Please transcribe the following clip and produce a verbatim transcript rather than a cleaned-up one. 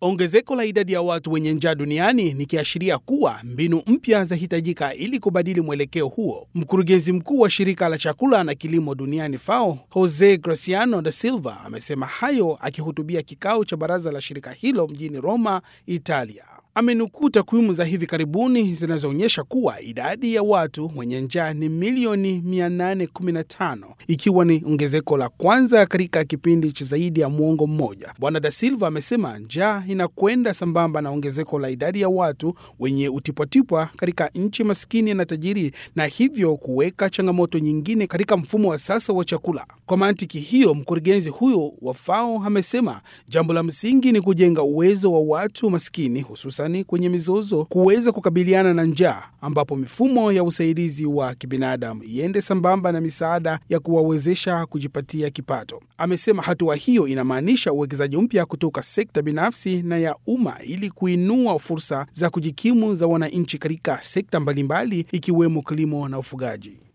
Ongezeko la idadi ya watu wenye njaa duniani ni kiashiria kuwa mbinu mpya zahitajika ili kubadili mwelekeo huo. Mkurugenzi mkuu wa shirika la chakula na kilimo duniani FAO, Jose Graciano da Silva, amesema hayo akihutubia kikao cha baraza la shirika hilo mjini Roma, Italia. Amenukuu takwimu za hivi karibuni zinazoonyesha kuwa idadi ya watu wenye njaa ni milioni mia nane kumi na tano, ikiwa ni ongezeko la kwanza katika kipindi cha zaidi ya muongo mmoja. Bwana da Silva amesema njaa inakwenda sambamba na ongezeko la idadi ya watu wenye utipwatipwa katika nchi maskini na tajiri, na hivyo kuweka changamoto nyingine katika mfumo wa sasa wa chakula. Kwa mantiki hiyo, mkurugenzi huyo wa FAO amesema jambo la msingi ni kujenga uwezo wa watu maskini, hususan kwenye mizozo, kuweza kukabiliana na njaa, ambapo mifumo ya usaidizi wa kibinadamu iende sambamba na misaada ya kuwawezesha kujipatia kipato. Amesema hatua hiyo inamaanisha uwekezaji mpya kutoka sekta binafsi na ya umma ili kuinua fursa za kujikimu za wananchi katika sekta mbalimbali ikiwemo kilimo na ufugaji.